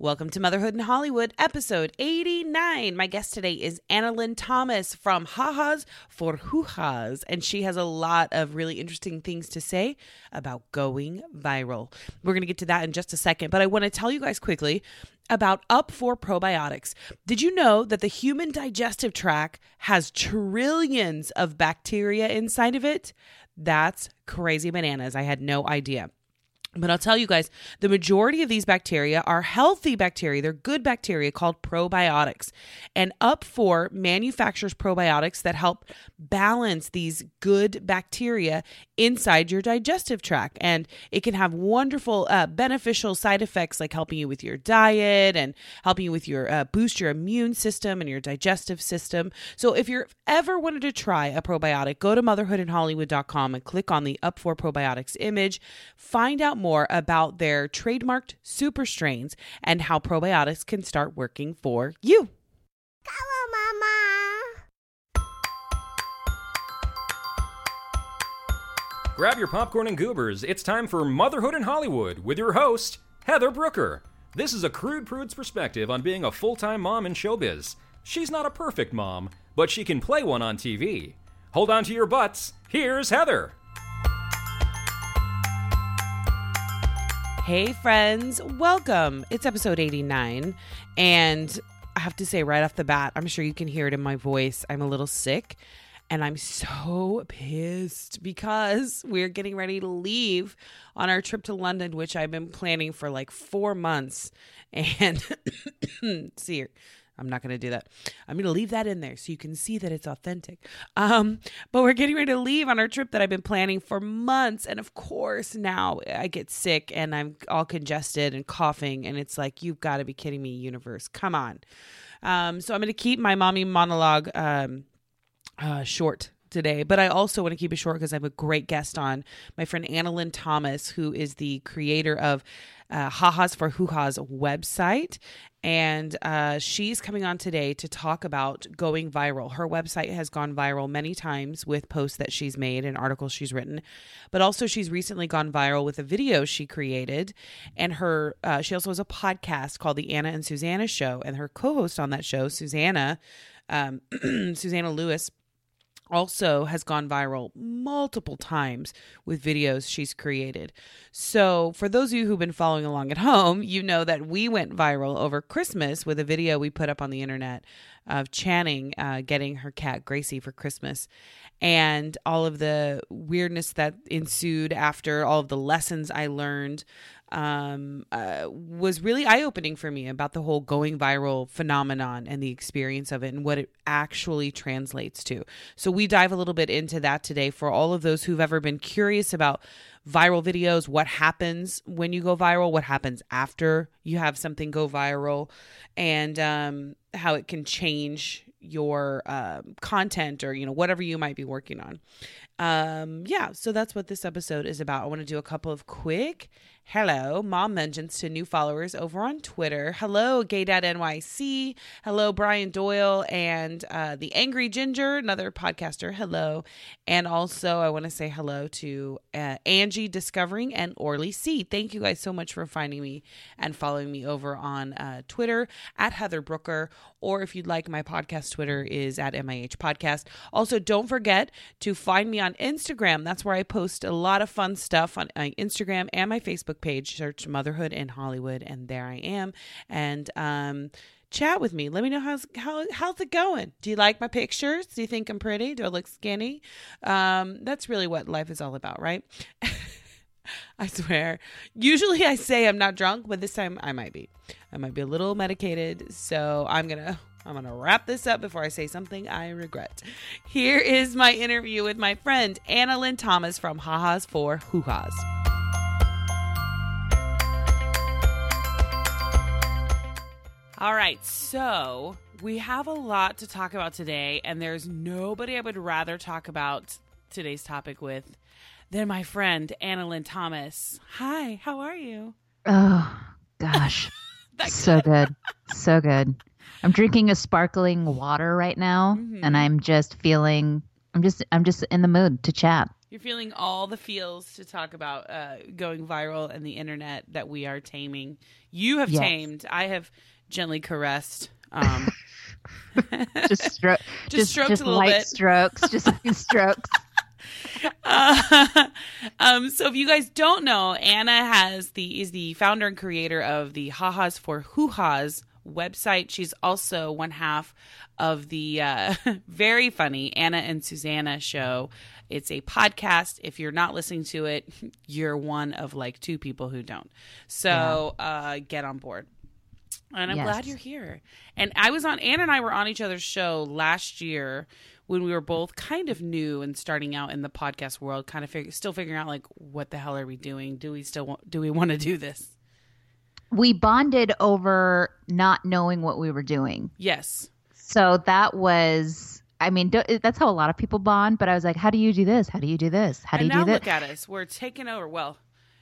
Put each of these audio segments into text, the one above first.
Welcome to Motherhood in Hollywood, episode 89. My guest today is Annalyn Thomas from Ha-Has for Hoo-Has, and she has a lot of really interesting things to say about going viral. We're going to get to that in just a second, but I want to tell you guys quickly about Up4 Probiotics. Did you know that the human digestive tract has trillions of bacteria inside of it? That's crazy bananas. I had no idea. But I'll tell you guys, the majority of these bacteria are healthy bacteria. They're good bacteria called probiotics. And Up4 manufactures probiotics that help balance these good bacteria inside your digestive tract. And it can have wonderful beneficial side effects like helping you with your diet and helping you with your boost your immune system and your digestive system. So if you're ever wanted to try a probiotic, go to motherhoodinhollywood.com and click on the Up4 Probiotics image. Find out more about their trademarked super strains and how probiotics can start working for you. Hello, Mama. Grab your popcorn and goobers. It's time for Motherhood in Hollywood with your host, Heather Brooker. This is a crude prude's perspective on being a full-time mom in showbiz. She's not a perfect mom, but she can play one on TV. Hold on to your butts. Here's Heather. Hey friends, welcome. It's episode 89, and I have to say right off the bat, I'm sure you can hear it in my voice, I'm a little sick, and I'm so pissed because we're getting ready to leave on our trip to London, which I've been planning for like 4 months, and see, I'm not going to do that. I'm going to leave that in there so you can see that it's authentic. But we're getting ready to leave on our trip that I've been planning for months. And of course, now I get sick and I'm all congested and coughing. And it's like, you've got to be kidding me, universe. Come on. So I'm going to keep my mommy monologue short today, but I also want to keep it short because I have a great guest on, my friend Annalyn Thomas, who is the creator of Ha-Has for Hoo-Has website. And she's coming on today to talk about going viral. Her website has gone viral many times with posts that she's made and articles she's written, but also she's recently gone viral with a video she created. And she also has a podcast called The Anna and Susanna Show. And her co-host on that show, Susanna Lewis, also has gone viral multiple times with videos she's created. So for those of you who've been following along at home, you know that we went viral over Christmas with a video we put up on the internet of Channing getting her cat Gracie for Christmas, and all of the weirdness that ensued after, all of the lessons I learned was really eye-opening for me about the whole going viral phenomenon and the experience of it and what it actually translates to. So we dive a little bit into that today for all of those who've ever been curious about viral videos, what happens when you go viral, what happens after you have something go viral, and how it can change your content or, whatever you might be working on. So that's what this episode is about. I want to do a couple of quick hello mom mentions to new followers over on Twitter. Hello, Gay Dad NYC. Hello, Brian Doyle and the Angry Ginger, another podcaster. Hello. And also I want to say hello to Angie Discovering and Orly C. Thank you guys so much for finding me and following me over on Twitter at Heather Brooker, or if you'd like, my podcast Twitter is at MIH Podcast. Also, don't forget to find me on Instagram. That's where I post a lot of fun stuff on Instagram and my Facebook page. Search Motherhood in Hollywood, and there I am. And chat with me. Let me know how's it going. Do you like my pictures? Do you think I'm pretty? Do I look skinny? That's really what life is all about, right? I swear. Usually I say I'm not drunk, but this time I might be. I might be a little medicated. So I'm gonna wrap this up before I say something I regret. Here is my interview with my friend Annalyn Thomas from Ha-Has for Hoo-Has. All right, so we have a lot to talk about today, and there's nobody I would rather talk about today's topic with than my friend Annalyn Thomas. Hi, how are you? Oh, gosh. So good. So good. I'm drinking a sparkling water right now, and I'm just feeling, I'm just in the mood to chat. You're feeling all the feels to talk about going viral and the internet that we are taming. You have tamed. I have gently caressed. Just stroked a little light bit. Strokes, just a few strokes. So if you guys don't know, Anna is the founder and creator of the Ha-Has for Hoo-Has website. She's also one half of the very funny Anna and Susanna show. It's a podcast. If you're not listening to it, you're one of like 2 people who don't. So get on board. And I'm glad you're here. And Anna and I were on each other's show last year when we were both kind of new and starting out in the podcast world, kind of still figuring out like, what the hell are we doing? Do we want to do this? We bonded over not knowing what we were doing. Yes. So that was, I mean, that's how a lot of people bond. But I was like, how do you do this? How do you do this? How do you do this? And now look at us. We're taking over. Well,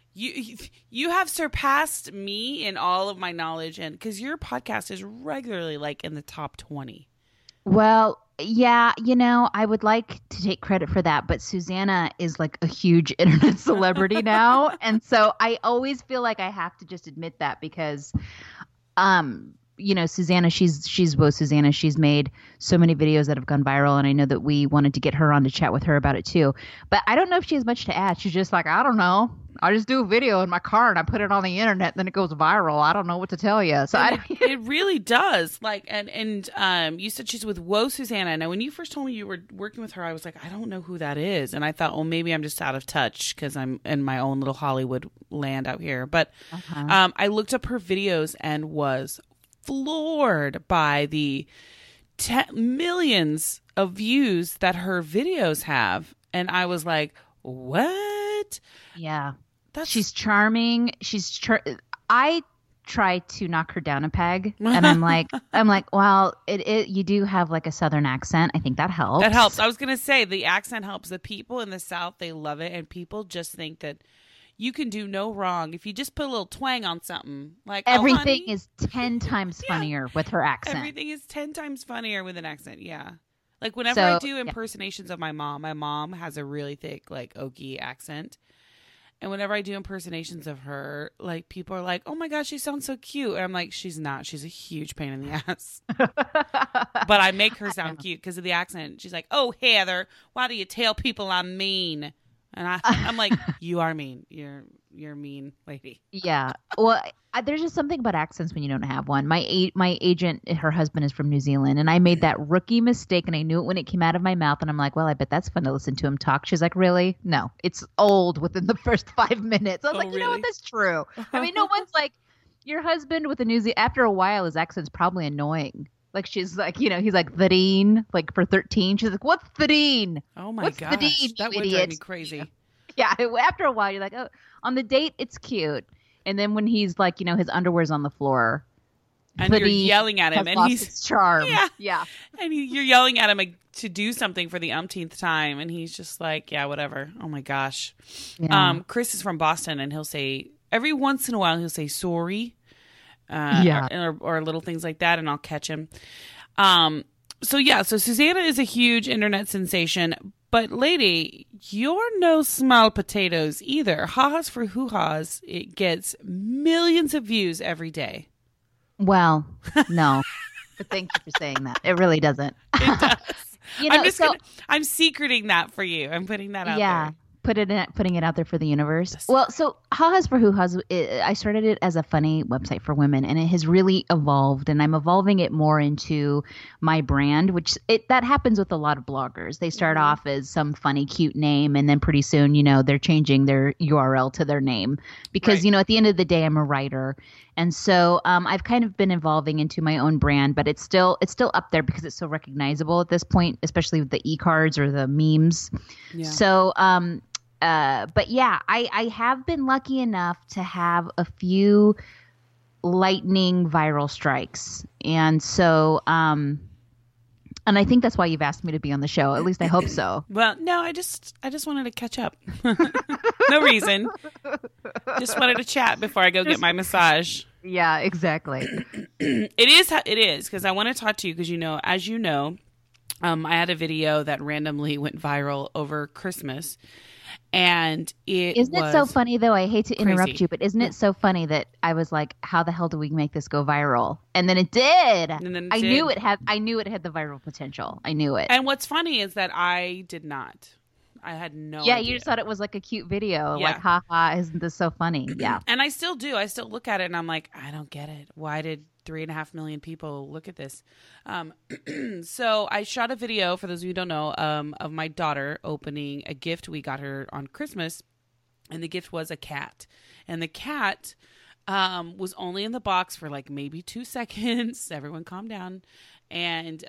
you have surpassed me in all of my knowledge, and because your podcast is regularly like in the top 20. Well, yeah, I would like to take credit for that, but Susanna is like a huge internet celebrity now. And so I always feel like I have to just admit that because, Susanna, she's both Susanna. She's made so many videos that have gone viral, and I know that we wanted to get her on to chat with her about it too. But I don't know if she has much to add. She's just like, I don't know. I just do a video in my car and I put it on the internet, and then it goes viral. I don't know what to tell you. So it really does. Like, and you said she's with Whoa Susanna. Now, when you first told me you were working with her, I was like, I don't know who that is, and I thought, well, maybe I'm just out of touch because I'm in my own little Hollywood land out here. But I looked up her videos and was floored by the millions of views that her videos have, and I was like, what? Yeah. She's charming. I try to knock her down a peg, and I'm like, well, you do have like a Southern accent. I think that helps. That helps. I was gonna say the accent helps. The people in the South, they love it, and people just think that you can do no wrong if you just put a little twang on something. Like everything is 10 times funnier with her accent. Everything is 10 times funnier with an accent. Yeah. Like whenever I do impersonations of my mom has a really thick like Okie accent. And whenever I do impersonations of her, like people are like, "Oh my gosh, she sounds so cute." And I'm like, "She's not. She's a huge pain in the ass." But I make her sound cute because of the accent. She's like, "Oh, Heather, why do you tell people I'm mean?" And I'm like, "You are mean. You're mean, lady." Yeah. Well, there's just something about accents when you don't have one. My agent, her husband is from New Zealand, and I made that rookie mistake, and I knew it when it came out of my mouth. And I'm like, well, I bet that's fun to listen to him talk. She's like, really? No, it's old within the first 5 minutes. I was like, really? You know what? That's true. I mean, no one's like your husband with a New Zealand. After a while, his accent's probably annoying. Like she's like, he's like 13, like for 13. She's like, what's 13? Oh my gosh, that would drive me crazy. Yeah. After a while, you're like, oh, on the date, it's cute. And then when he's like, his underwear's on the floor, and you're yelling at him, and he's its charm. Yeah. And you're yelling at him to do something for the umpteenth time, and he's just like, yeah, whatever. Oh my gosh. Yeah. Chris is from Boston, and he'll say every once in a while he'll say sorry, or little things like that, and I'll catch him. So Susanna is a huge internet sensation. But lady, you're no small potatoes either. Ha-Has for Hoo-Has, it gets millions of views every day. Well, no. But thank you for saying that. It really doesn't. It does. I'm secreting that for you. I'm putting that out there. Putting it out there for the universe. Well, so Ha-Has for Hoo-Has, I started it as a funny website for women, and it has really evolved, and I'm evolving it more into my brand, which that happens with a lot of bloggers. They start off as some funny, cute name, and then pretty soon, they're changing their URL to their name because, at the end of the day, I'm a writer. And so I've kind of been evolving into my own brand, but it's still up there because it's so recognizable at this point, especially with the e-cards or the memes. Yeah. So, but yeah, I have been lucky enough to have a few lightning viral strikes. And so, and I think that's why you've asked me to be on the show. At least I hope so. Well, no, I just wanted to catch up. No reason. Just wanted to chat before I go get my massage. Yeah, exactly. It is because I want to talk to you because, as you know, I had a video that randomly went viral over Christmas, and Isn't it so funny though? I hate to interrupt crazy. you, but isn't it so funny that I was like, how the hell do we make this go viral? And then it did. And then it I did. knew it had the viral potential. I knew it. And what's funny is that I did not. I had no idea. You just thought it was like a cute video. Yeah. Like, haha, isn't this so funny? Yeah. And I still do. I still look at it and I'm like, I don't get it. Why did 3.5 million people look at this? So I shot a video, for those of you who don't know, of my daughter opening a gift we got her on Christmas. And the gift was a cat. And the cat was only in the box for like maybe 2 seconds. Everyone calm down. And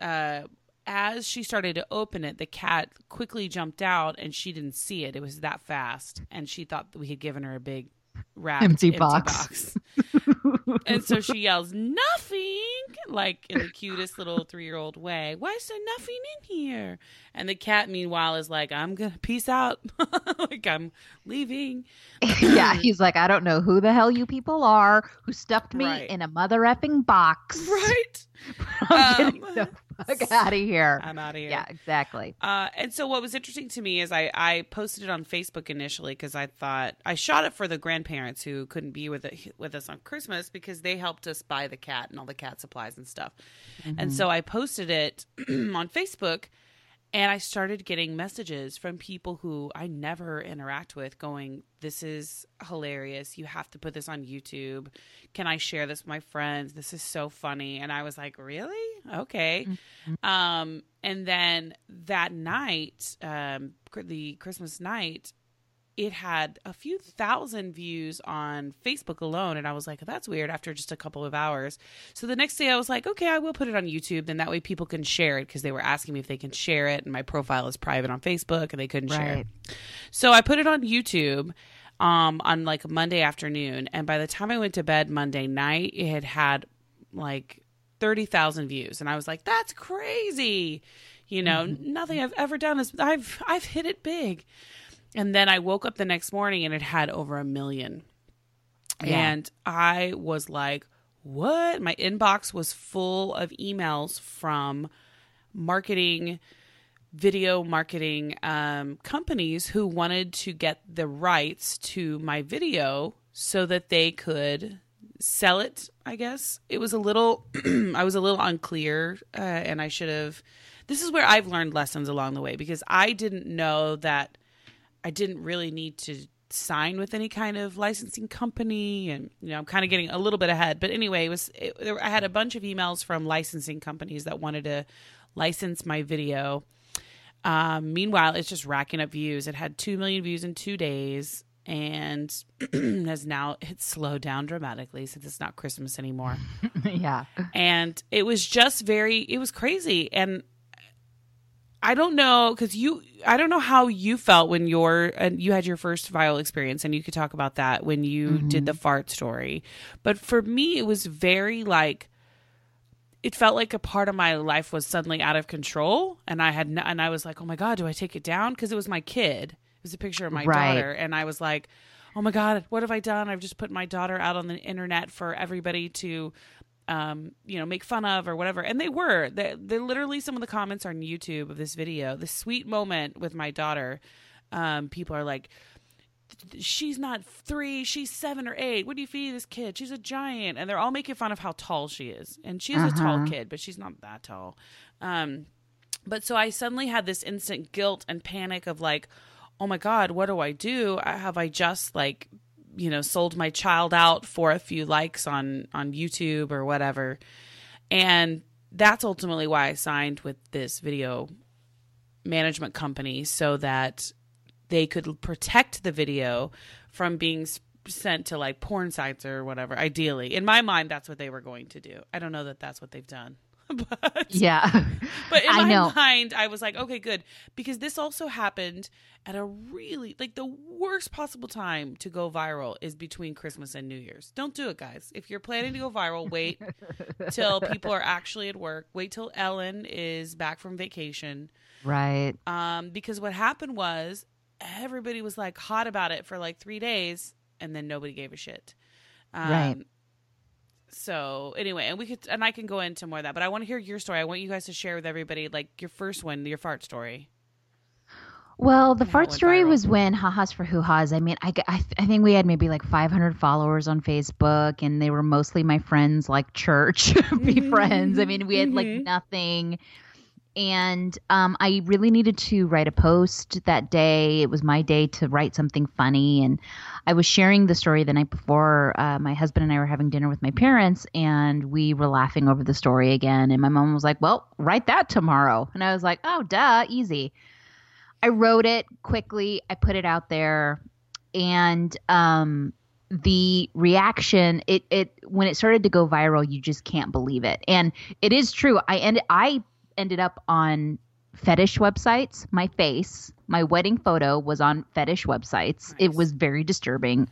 as she started to open it, the cat quickly jumped out and she didn't see it. It was that fast. And she thought that we had given her a big wrapped empty box. And so she yells, "Nothing!" like in the cutest little 3-year-old way. Why is there nothing in here? And the cat, meanwhile, is like, I'm going to peace out. Like, I'm leaving. Yeah, he's like, I don't know who the hell you people are who stuffed me Right. in a mother effing box. Right? I'm getting the fuck out of here. I'm out of here. Yeah, exactly. And so what was interesting to me is I posted it on Facebook initially because I thought I shot it for the grandparents who couldn't be with us on Christmas because they helped us buy the cat and all the cat supplies and stuff. And so I posted it on Facebook, and I started getting messages from people who I never interact with going, "This is hilarious. You have to put this on YouTube. Can I share this with my friends? This is so funny." And I was like, really? Okay. And then that night, the Christmas night, it had a few thousand views on Facebook alone. And I was like, that's weird, after just a couple of hours. So the next day I was like, okay, I will put it on YouTube. Then that way people can share it, because they were asking me if they can share it. And my profile is private on Facebook and they couldn't share it. So I put it on YouTube on like Monday afternoon. And by the time I went to bed Monday night, it had like 30,000 views. And I was like, that's crazy. You know, nothing I've ever done is I've hit it big. And then I woke up the next morning and it had over 1 million. Yeah. And I was like, what? My inbox was full of emails from video marketing companies who wanted to get the rights to my video so that they could sell it, I guess. It was a little, I was a little unclear, and I should have, this is where I've learned lessons along the way, because I didn't know that I didn't really need to sign with any kind of licensing company. And, you know, I'm kind of getting a little bit ahead. But anyway, I had a bunch of emails from licensing companies that wanted to license my video. Meanwhile, it's just racking up views. It had 2 million views in 2 days, and it's slowed down dramatically since it's not Christmas anymore. Yeah. And it was just it was crazy. And I don't know, because I don't know how you felt when you had your first viral experience, and you could talk about that when you did the fart story. But for me, it was very it felt like a part of my life was suddenly out of control. And I was like, oh my God, do I take it down? Because it was my kid. It was a picture of my daughter. And I was like, oh my God, what have I done? I've just put my daughter out on the internet for everybody to make fun of or whatever. And they literally, some of the comments on YouTube of this video, the sweet moment with my daughter, people are like, she's not 3, she's 7 or 8. What do you feed this kid? She's a giant. And they're all making fun of how tall she is. And she's a tall kid, but she's not that tall. But so I suddenly had this instant guilt and panic of like, oh my God, what do I do? Have I just sold my child out for a few likes on YouTube or whatever? And that's ultimately why I signed with this video management company, so that they could protect the video from being sent to like porn sites or whatever. Ideally, in my mind, that's what they were going to do. I don't know that that's what they've done. But yeah, but in my mind, I was like, okay, good, because this also happened at a really the worst possible time to go viral is between Christmas and New Year's. Don't do it, guys. If you're planning to go viral, wait till people are actually at work. Wait till Ellen is back from vacation, right? Because what happened was everybody was like hot about it for like 3 days, and then nobody gave a shit. Right. So anyway, and I can go into more of that, but I want to hear your story. I want you guys to share with everybody, like, your first one, your fart story. Well, the And how it fart went story viral. was when Ha-Has for Hoo-Has. I mean, I think we had maybe like 500 followers on Facebook, and they were mostly my friends, like church be friends. I mean, we had like nothing. And I really needed to write a post that day. It was my day to write something funny. And I was sharing the story the night before. My husband and I were having dinner with my parents, and we were laughing over the story again. And my mom was like, well, write that tomorrow. And I was like, oh, duh, easy. I wrote it quickly. I put it out there. And the reaction, it when it started to go viral, you just can't believe it. And it is true. I ended up on fetish websites. My wedding photo was on fetish websites. Nice. It was very disturbing.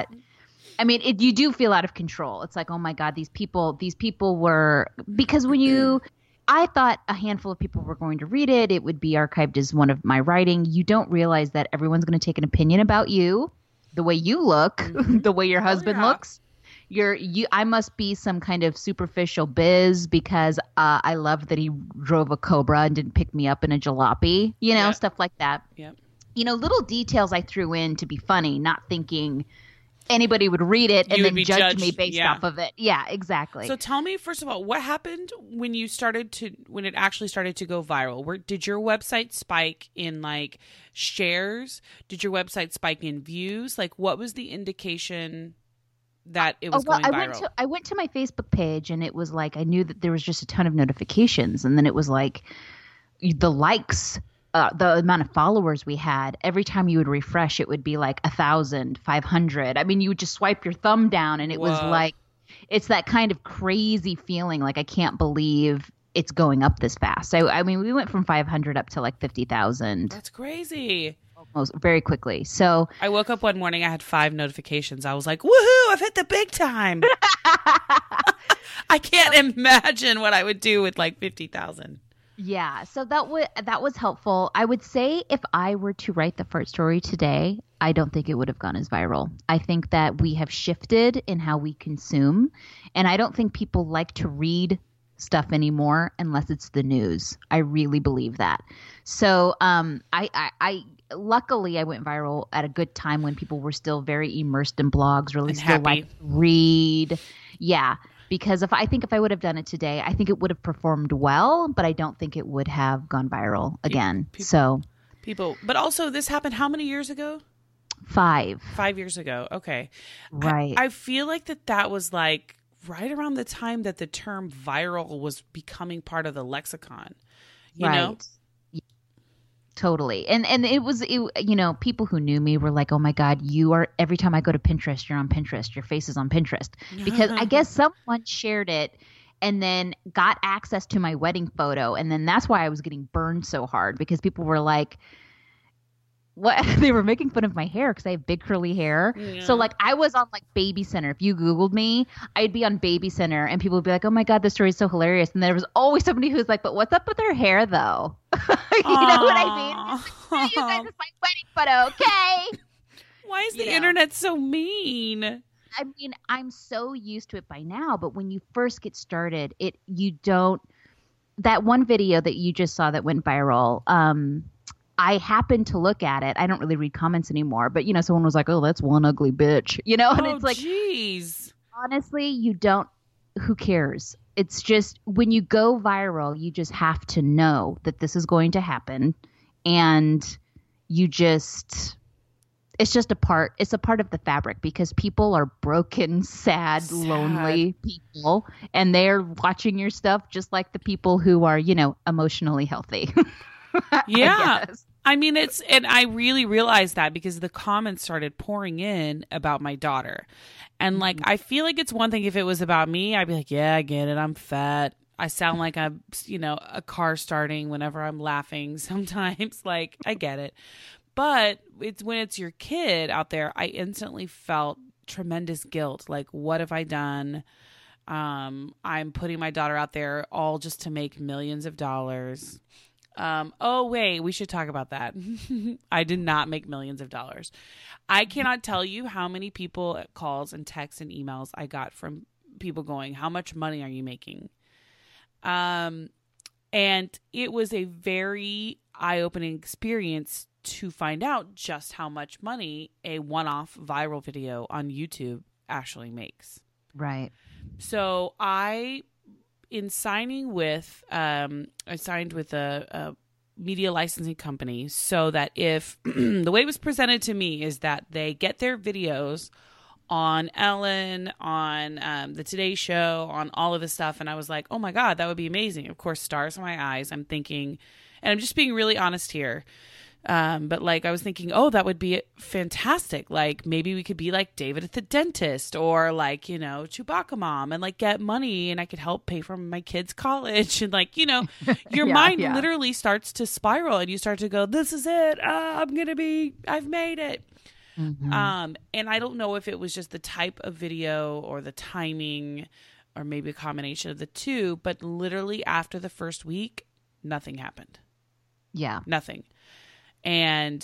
You do feel out of control. It's like, oh my God, these people were, because I thought a handful of people were going to read it. It would be archived as one of my writing. You don't realize that everyone's going to take an opinion about you, the way you look, the way your husband looks. I must be some kind of superficial biz because I loved that he drove a Cobra and didn't pick me up in a jalopy, stuff like that. Yep. Little details I threw in to be funny, not thinking anybody would read it and You would then be judge me judged, based yeah. off of it. Yeah, exactly. So tell me, first of all, what happened when it actually started to go viral? Did your website spike in like shares? Did your website spike in views? Like, what was the indication that it was going viral? I went to my Facebook page, and it was like, I knew that there was just a ton of notifications, and then it was like the likes, the amount of followers we had. Every time you would refresh, it would be like 1,000, 500. I mean, you would just swipe your thumb down, and it was like, it's that kind of crazy feeling. Like, I can't believe it's going up this fast. So, I mean, we went from 500 up to like 50,000. That's crazy. Almost very quickly. So I woke up one morning, I had 5 notifications. I was like, woohoo, I've hit the big time. I can't imagine what I would do with like 50,000. yeah, so that was helpful. I would say if I were to write the fart story today, I don't think it would have gone as viral. I think that we have shifted in how we consume, and I don't think people like to read stuff anymore unless it's the news. I really believe that. So I luckily I went viral at a good time when people were still very immersed in blogs, really And still happy. like to read. Yeah. Because if I would have done it today, I think it would have performed well, but I don't think it would have gone viral again. But also this happened how many years ago? 5. 5 years ago. Okay. Right. I feel like that was like right around the time that the term viral was becoming part of the lexicon. You know? Yeah, totally. And people who knew me were like, oh my God, every time I go to Pinterest, you're on Pinterest. Your face is on Pinterest. Because I guess someone shared it and then got access to my wedding photo. And then that's why I was getting burned so hard, because people were like, what? They were making fun of my hair because I have big curly hair. Yeah. So like I was on like Baby Center. If you Googled me, I'd be on Baby Center and people would be like, oh my God, this story is so hilarious. And there was always somebody who's like, but what's up with her hair though? You know what I mean? It's like, you guys, it's my wedding photo, okay? Why is the internet so mean? I mean, I'm so used to it by now, but when you first get started, that one video that you just saw that went viral, I happened to look at it. I don't really read comments anymore, but someone was like, oh, that's one ugly bitch, and it's like, jeez. Honestly, who cares? It's just when you go viral, you just have to know that this is going to happen. And it's just a part of the fabric, because people are broken, sad, lonely people, and they're watching your stuff just like the people who are, emotionally healthy. Yeah. I mean, and I really realized that because the comments started pouring in about my daughter. And like, I feel like it's one thing if it was about me, I'd be like, yeah, I get it. I'm fat. I sound like I'm, a car starting whenever I'm laughing sometimes. Like, I get it. But when it's your kid out there, I instantly felt tremendous guilt. Like, what have I done? I'm putting my daughter out there all just to make millions of dollars. Oh, wait, we should talk about that. I did not make millions of dollars. I cannot tell you how many calls and texts and emails I got from people going, how much money are you making? And it was a very eye-opening experience to find out just how much money a one-off viral video on YouTube actually makes. Right. So I signed with a media licensing company, so that if the way it was presented to me is that they get their videos on Ellen, on the Today Show, on all of this stuff. And I was like, oh my God, that would be amazing. Of course, stars in my eyes. I'm thinking, and I'm just being really honest here. But like, I was thinking, oh, that would be fantastic. Like maybe we could be like David at the dentist, or like, you know, Chewbacca mom, and like get money, and I could help pay for my kids' college. And like, you know, your mind literally starts to spiral, and you start to go, this is it. I've made it. Mm-hmm. And I don't know if it was just the type of video or the timing, or maybe a combination of the two, but literally after the first week, nothing happened. Yeah. Nothing. And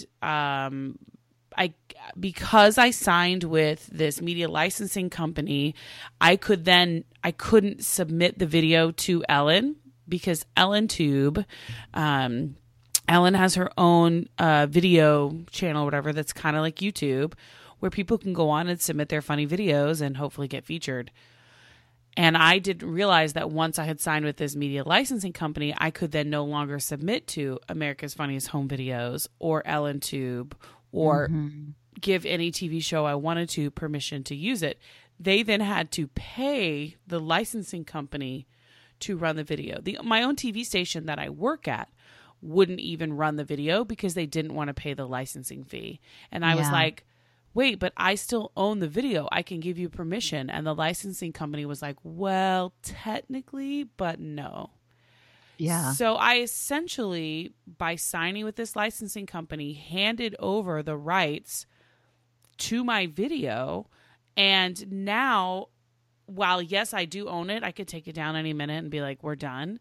because I signed with this media licensing company, I couldn't submit the video to Ellen, because EllenTube, Ellen has her own video channel, whatever, that's kind of like YouTube, where people can go on and submit their funny videos and hopefully get featured. And I didn't realize that once I had signed with this media licensing company, I could then no longer submit to America's Funniest Home Videos or EllenTube, or give any TV show I wanted to permission to use it. They then had to pay the licensing company to run the video. My own TV station that I work at wouldn't even run the video because they didn't want to pay the licensing fee. And I was like, wait, but I still own the video. I can give you permission. And the licensing company was like, well, technically, but no. Yeah. So I essentially, by signing with this licensing company, handed over the rights to my video. And now, while yes, I do own it, I could take it down any minute and be like, we're done.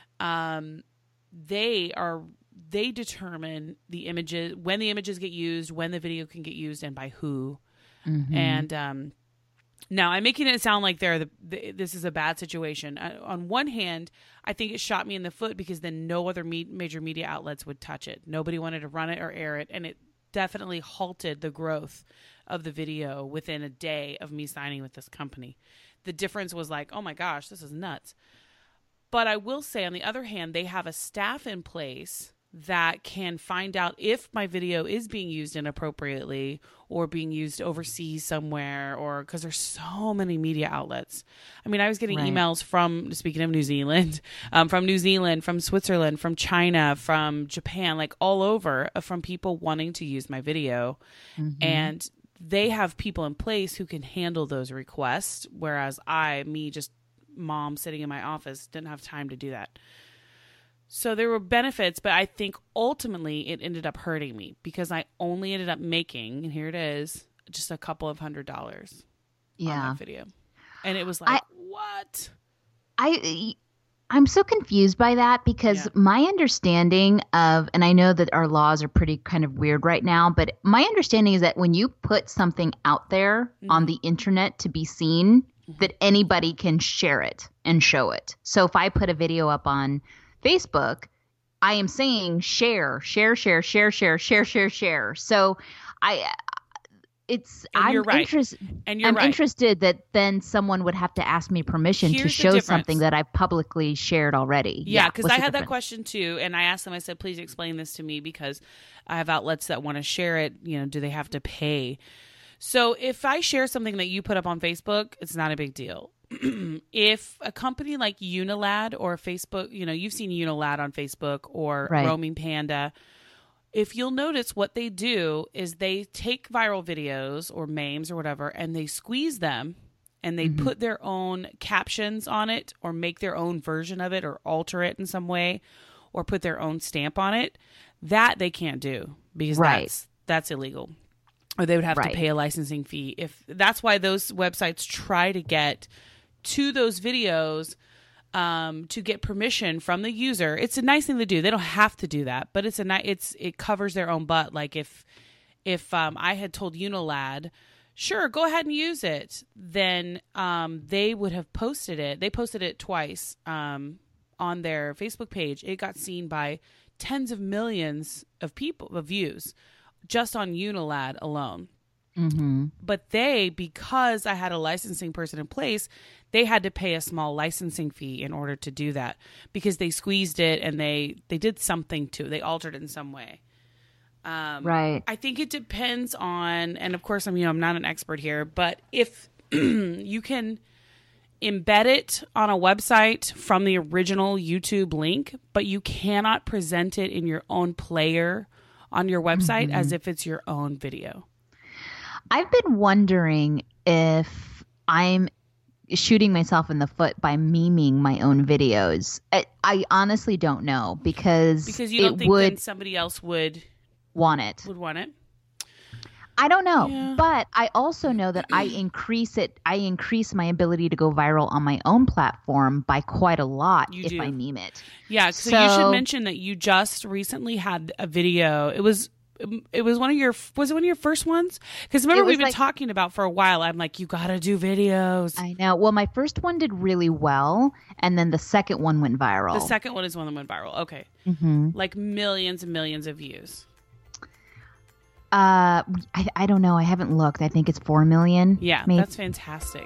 They determine the images, when the images get used, when the video can get used, and by who. Mm-hmm. And now I'm making it sound like this is a bad situation. On one hand, I think it shot me in the foot, because then no other major media outlets would touch it. Nobody wanted to run it or air it, and it definitely halted the growth of the video within a day of me signing with this company. The difference was like, oh my gosh, this is nuts. But I will say, on the other hand, they have a staff in place that can find out if my video is being used inappropriately or being used overseas somewhere, or because there's so many media outlets. I mean, I was getting emails from, speaking of New Zealand, from Switzerland, from China, from Japan, like all over, from people wanting to use my video. Mm-hmm. And they have people in place who can handle those requests, whereas just mom sitting in my office, didn't have time to do that. So there were benefits, but I think ultimately it ended up hurting me, because I only ended up making, and here it is, just a couple of $100 on that video. And it was like, what? I'm so confused by that, because my understanding of, and I know that our laws are pretty kind of weird right now, but my understanding is that when you put something out there on the internet to be seen, that anybody can share it and show it. So if I put a video up on Facebook, I am saying share. So I'm interested that then someone would have to ask me permission to show something that I've publicly shared already. Yeah, because I had that question too, and I asked them, I said, please explain this to me, because I have outlets that want to share it. You know, do they have to pay? So if I share something that you put up on Facebook, it's not a big deal. If a company like Unilad or Facebook, you know, you've seen Unilad on Facebook or Roaming Panda, if you'll notice, what they do is they take viral videos or memes or whatever, and they squeeze them, and they put their own captions on it, or make their own version of it, or alter it in some way, or put their own stamp on it. That they can't do, because that's illegal. Or they would have to pay a licensing fee. If that's why those websites try to get to those videos to get permission from the user. It's a nice thing to do. They don't have to do that, but it covers their own butt. Like if I had told Unilad, sure, go ahead and use it, then they would have posted it. They posted it twice on their Facebook page. It got seen by tens of millions of views just on Unilad alone. Mm-hmm. But because I had a licensing person in place, they had to pay a small licensing fee in order to do that, because they squeezed it and they did something to it. They altered it in some way. Right. I think it depends on, and of course, I'm not an expert here, but if you can embed it on a website from the original YouTube link, but you cannot present it in your own player on your website as if it's your own video. I've been wondering if I'm shooting myself in the foot by memeing my own videos. I honestly don't know, because you don't think then somebody else would want it. Would want it. I don't know, Yeah. but I also know that I increase my ability to go viral on my own platform by quite a lot if I meme it. Yeah, so you should mention that you just recently had a video. It was one of your first ones? Because remember, we've been talking about for a while. I'm like, you got to do videos. I know. Well, my first one did really well, and then the second one went viral. The second one is one that went viral. Okay. Mm-hmm. Like millions and millions of views. I don't know. I haven't looked. I think it's 4 million. Yeah, maybe. That's fantastic.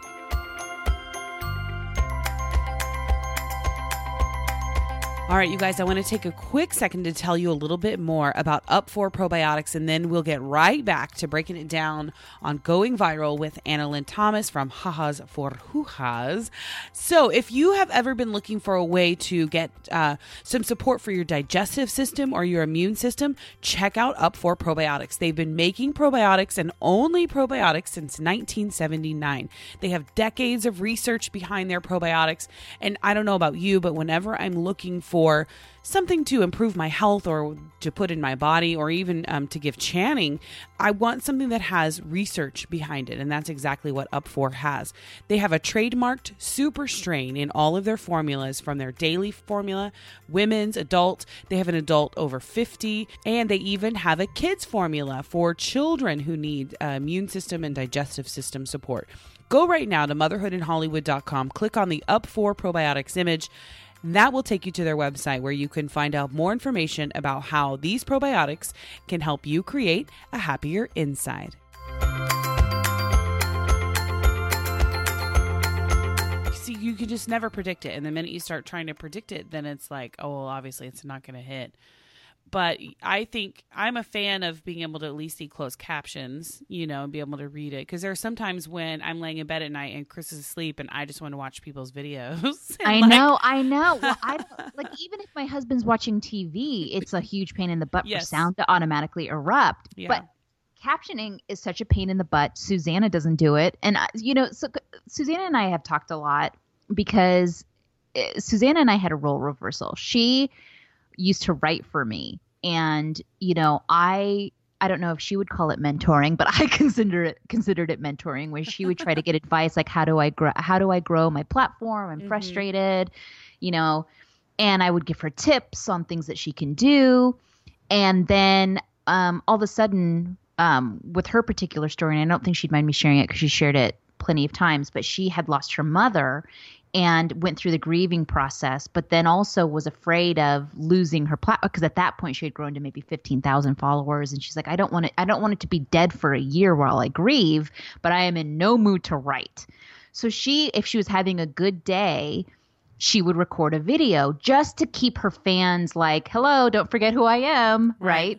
All right, you guys, I want to take a quick second to tell you a little bit more about Up4 Probiotics, and then we'll get right back to breaking it down on Going Viral with Annalyn Thomas from Hahas for Hoo-Has. So if you have ever been looking for a way to get some support for your digestive system or your immune system, check out Up4 Probiotics. They've been making probiotics and only probiotics since 1979. They have decades of research behind their probiotics, and I don't know about you, but whenever I'm looking for something to improve my health or to put in my body or even to give Channing, I want something that has research behind it. And that's exactly what Up4 has. They have a trademarked super strain in all of their formulas, from their daily formula, women's, adult. They have an adult over 50, and they even have a kids formula for children who need immune system and digestive system support. Go right now to motherhoodinhollywood.com, click on the Up4 Probiotics image. That will take you to their website, where you can find out more information about how these probiotics can help you create a happier inside. See, you can just never predict it. And the minute you start trying to predict it, then it's like, oh, well, obviously it's not going to hit. But I think I'm a fan of being able to at least see closed captions, and be able to read it. Because there are sometimes when I'm laying in bed at night and Chris is asleep and I just want to watch people's videos. I know. Well, I don't, like, even if my husband's watching TV, it's a huge pain in the butt for sound to automatically erupt. Yeah. But captioning is such a pain in the butt. Susanna doesn't do it. And, so Susanna and I have talked a lot, because Susanna and I had a role reversal. She used to write for me, and I don't know if she would call it mentoring, but I considered it mentoring, where she would try to get advice, like, how do I grow my platform? I'm frustrated, and I would give her tips on things that she can do. And then all of a sudden, with her particular story, and I don't think she'd mind me sharing it because she shared it plenty of times, but she had lost her mother and went through the grieving process, but then also was afraid of losing her platform, because at that point she had grown to maybe 15,000 followers. And she's like, I don't want it to be dead for a year while I grieve, but I am in no mood to write. So if she was having a good day, she would record a video just to keep her fans like, hello, don't forget who I am. Right.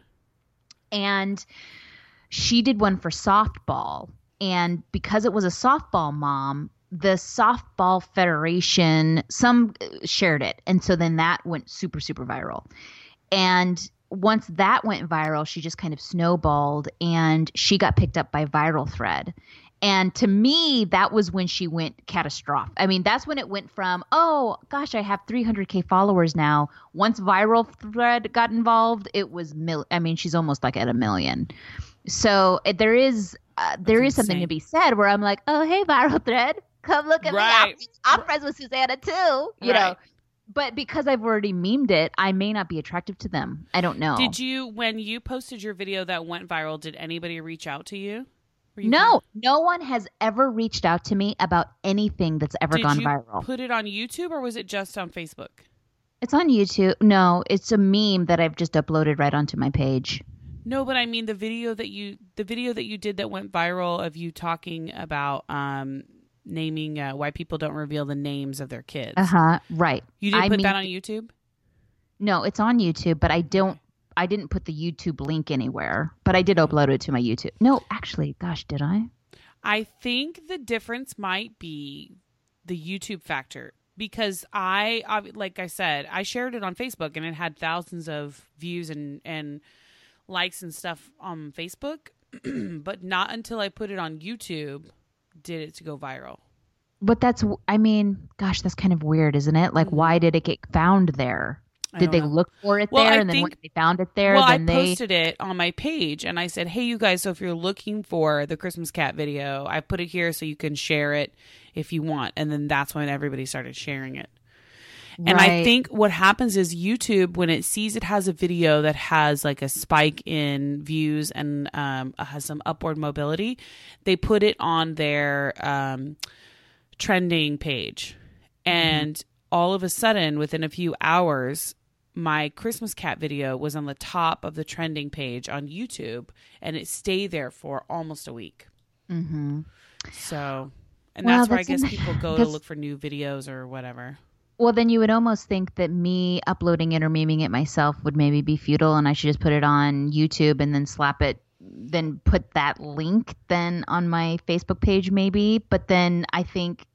And she did one for softball. And because it was a softball mom, the Softball Federation, some shared it. And so then that went super, super viral. And once that went viral, she just kind of snowballed, and she got picked up by Viral Thread. And to me, that was when she went catastrophic. I mean, that's when it went from, oh, gosh, I have 300K followers now. Once Viral Thread got involved, it was, she's almost like at 1 million. So there is something to be said where I'm like, oh, hey, Viral Thread, come look at me. I'm friends with Susanna too, you know. But because I've already memed it, I may not be attractive to them. I don't know. Did you, when you posted your video that went viral, did anybody reach out to you? No, no one has ever reached out to me about anything that's ever gone viral. Put it on YouTube or was it just on Facebook? It's on YouTube. No, it's a meme that I've just uploaded right onto my page. No, but I mean the video that you did that went viral of you talking about naming why people don't reveal the names of their kids. Right. You didn't put that on YouTube? No, it's on YouTube, but I didn't put the YouTube link anywhere, but I did upload it to my YouTube. No, actually, gosh, did I? I think the difference might be the YouTube factor because like I said, I shared it on Facebook and it had thousands of views and likes and stuff on Facebook, but not until I put it on YouTube did it to go viral. But that's kind of weird, isn't it? Like, why did it get found there? Did they look for it there? And then when they found it there, then I posted it on my page and I said, hey, you guys, so if you're looking for the Christmas cat video, I put it here so you can share it if you want. And then that's when everybody started sharing it. Right. And I think what happens is YouTube, when it sees it has a video that has like a spike in views and has some upward mobility, they put it on their trending page. And all of a sudden, within a few hours, my Christmas cat video was on the top of the trending page on YouTube, and it stayed there for almost a week. Mm-hmm. So, and that's where I guess people go to look for new videos or whatever. Well, then you would almost think that me uploading it or memeing it myself would maybe be futile, and I should just put it on YouTube and then then put that link then on my Facebook page maybe. But then I think...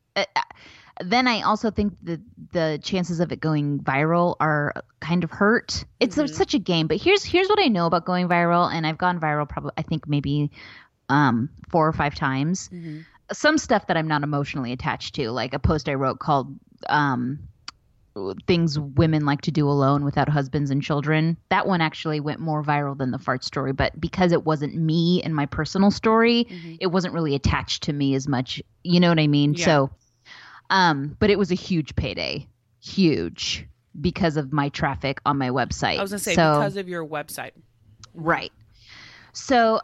Then I also think that the chances of it going viral are kind of hurt. It's such a game. But here's what I know about going viral, and I've gone viral probably I think maybe 4 or 5 times. Mm-hmm. Some stuff that I'm not emotionally attached to, like a post I wrote called "Things Women Like to Do Alone Without Husbands and Children." That one actually went more viral than the fart story, but because it wasn't me and my personal story, it wasn't really attached to me as much. You know what I mean? Yeah. So. But it was a huge payday, huge, because of my traffic on my website. I was going to say, because of your website. Right. So,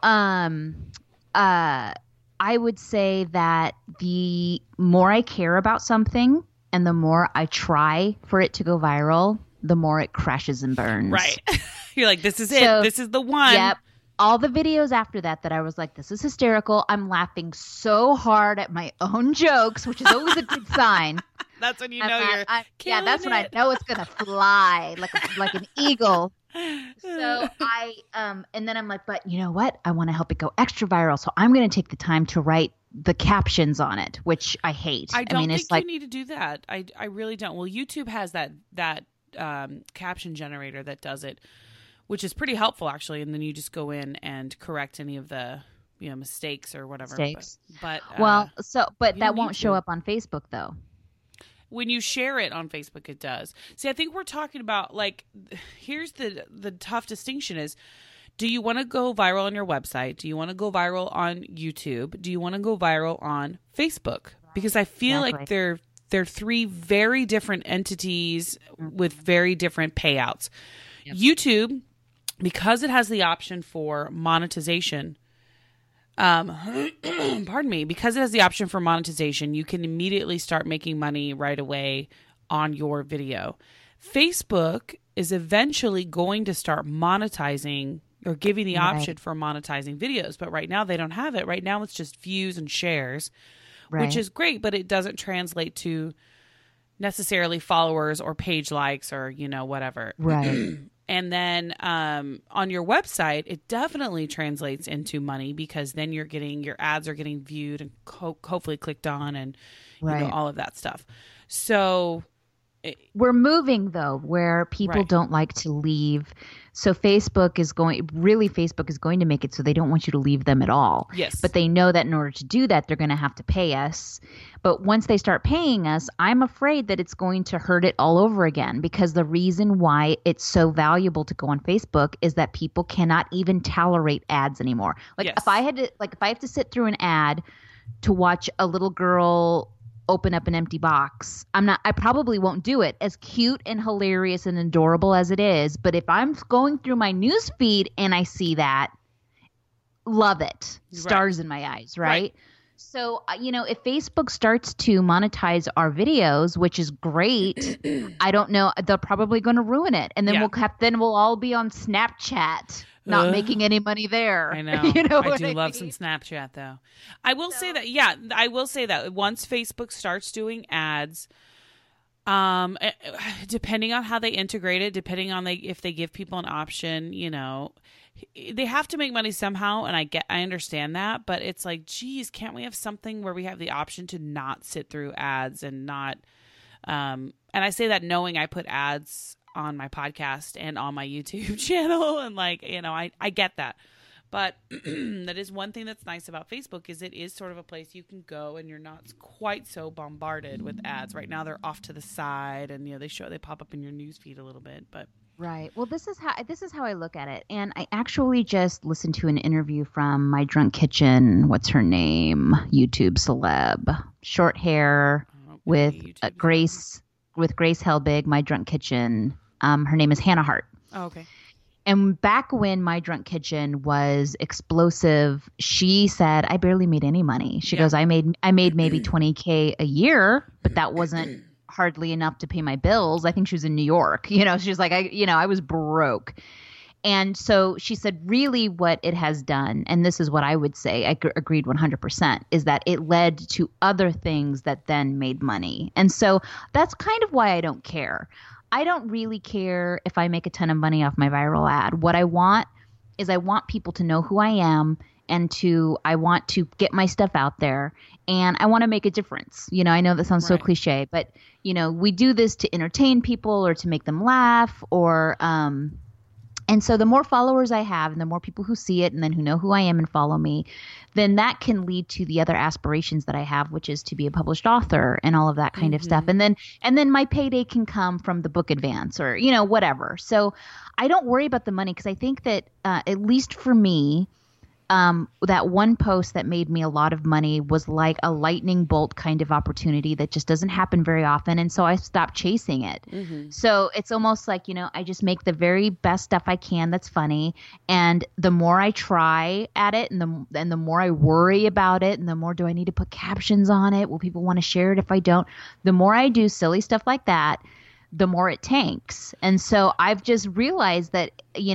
I would say that the more I care about something and the more I try for it to go viral, the more it crashes and burns. Right. You're like, this is it. This is the one. Yep. All the videos after that I was like, this is hysterical. I'm laughing so hard at my own jokes, which is always a good sign. That's when you know you're yeah, that's when I know it's going to fly like an eagle. So and then I'm like, but you know what? I want to help it go extra viral. So I'm going to take the time to write the captions on it, which I hate. I don't think you need to do that. I really don't. Well, YouTube has that caption generator that does it, which is pretty helpful actually. And then you just go in and correct any of the mistakes or whatever. But that won't show up on Facebook though. When you share it on Facebook, it does. See, I think we're talking about here's the tough distinction is, do you want to go viral on your website? Do you want to go viral on YouTube? Do you want to go viral on Facebook? Because I feel like they're 3 very different entities with very different payouts. Yep. YouTube, because it has the option for monetization, because it has the option for monetization, you can immediately start making money right away on your video. Facebook is eventually going to start monetizing or giving the option for monetizing videos. But right now they don't have it. Right now it's just views and shares, which is great, but it doesn't translate to necessarily followers or page likes or, whatever. Right. And then on your website, it definitely translates into money because then your ads are getting viewed and hopefully clicked on and all of that stuff. So we're moving though, where people don't like to leave. So Facebook is going to make it so they don't want you to leave them at all. Yes. But they know that in order to do that, they're going to have to pay us. But once they start paying us, I'm afraid that it's going to hurt it all over again, because the reason why it's so valuable to go on Facebook is that people cannot even tolerate ads anymore. If I have to sit through an ad to watch a little girl open up an empty box, I probably won't do it, as cute and hilarious and adorable as it is. But if I'm going through my news feed and I see that, love it. Stars in my eyes, right? So, if Facebook starts to monetize our videos, which is great, I don't know, they're probably going to ruin it. And then we'll all be on Snapchat, not making any money there. I know. I do love some Snapchat, though. I will say that once Facebook starts doing ads, depending on how they integrate it, depending on if they give people an option, they have to make money somehow, and I understand that, but it's like, geez, can't we have something where we have the option to not sit through ads and not and I say that knowing I put ads on my podcast and on my YouTube channel, and I get that. But that is one thing that's nice about Facebook, is it is sort of a place you can go and you're not quite so bombarded with ads. Right now they're off to the side, and they pop up in your newsfeed a little bit, but right. Well, this is how I look at it. And I actually just listened to an interview from My Drunk Kitchen. What's her name? YouTube celeb, short hair, with Grace Helbig. My Drunk Kitchen. Her name is Hannah Hart. Oh, okay. And back when My Drunk Kitchen was explosive, she said, I barely made any money. She goes, I made maybe $20K a year, but that wasn't hardly enough to pay my bills. I think she was in New York. She was like, I was broke. And so she said, really what it has done, and this is what I would say, I agreed 100%, is that it led to other things that then made money. And so that's kind of why I don't care. I don't really care if I make a ton of money off my viral ad. What I want is I want people to know who I am, and I want to get my stuff out there, and I want to make a difference. I know that sounds so cliche, but we do this to entertain people or to make them laugh, or and so the more followers I have and the more people who see it and then who know who I am and follow me, then that can lead to the other aspirations that I have, which is to be a published author and all of that kind of stuff. And then my payday can come from the book advance or, whatever. So I don't worry about the money, because I think that at least for me, that one post that made me a lot of money was like a lightning bolt kind of opportunity that just doesn't happen very often. And so I stopped chasing it. Mm-hmm. So it's almost like, I just make the very best stuff I can that's funny. And the more I try at it and the more I worry about it, and the more do I need to put captions on it? Will people want to share it if I don't? The more I do silly stuff like that, the more it tanks. And so I've just realized that,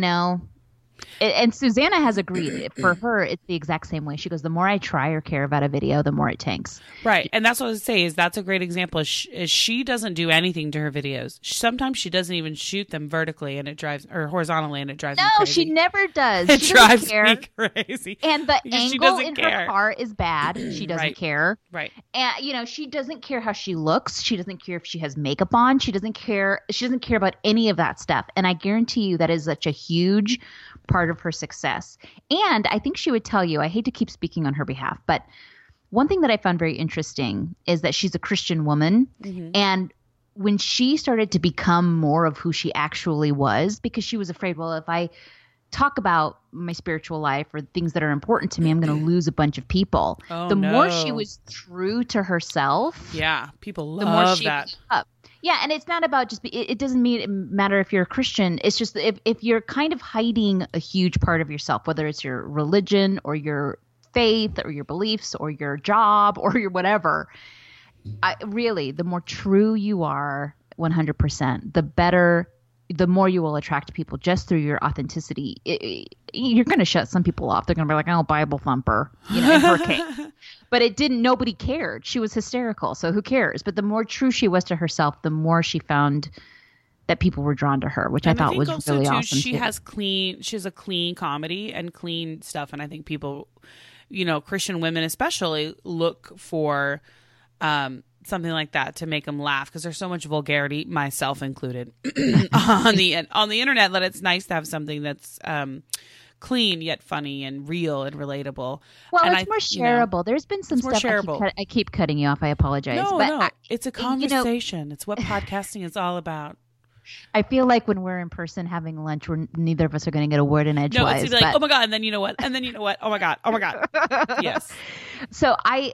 and Susanna has agreed. For her, it's the exact same way. She goes, the more I try or care about a video, the more it tanks. Right. And that's what I would say is that's a great example. She doesn't do anything to her videos. Sometimes she doesn't even shoot them vertically or horizontally, and it drives me crazy. No, she never does. It drives me crazy. And the angle in her car is bad. She doesn't care. Right. And, she doesn't care how she looks. She doesn't care if she has makeup on. She doesn't care about any of that stuff. And I guarantee you that is such a huge part of her success. And I think she would tell you, I hate to keep speaking on her behalf, but one thing that I found very interesting is that she's a Christian woman. Mm-hmm. And when she started to become more of who she actually was, because she was afraid, well, if I talk about my spiritual life or things that are important to me, I'm going to lose a bunch of people. More she was true to herself. Yeah. People love the more she that. Up. Yeah, and it's not about it doesn't matter if you're a Christian. It's just if you're kind of hiding a huge part of yourself, whether it's your religion or your faith or your beliefs or your job or your whatever, the more true you are 100%, the better, the more you will attract people just through your authenticity. You're going to shut some people off. They're going to be like, oh, Bible thumper, in her case. But nobody cared. She was hysterical. So who cares? But the more true she was to herself, the more she found that people were drawn to her, which I thought was really awesome. She has a clean comedy and clean stuff. And I think people, Christian women especially, look for something like that to make them laugh, because there's so much vulgarity, myself included, on the internet, that it's nice to have something that's clean yet funny and real and relatable. Well, and it's more shareable. There's been some stuff. I keep cutting you off. I apologize. No, it's a conversation. It's what podcasting is all about. I feel like when we're in person having lunch, neither of us are going to get a word in edgewise. No, it's like, oh my God, and then you know what? And then you know what? Oh my God. Yes. So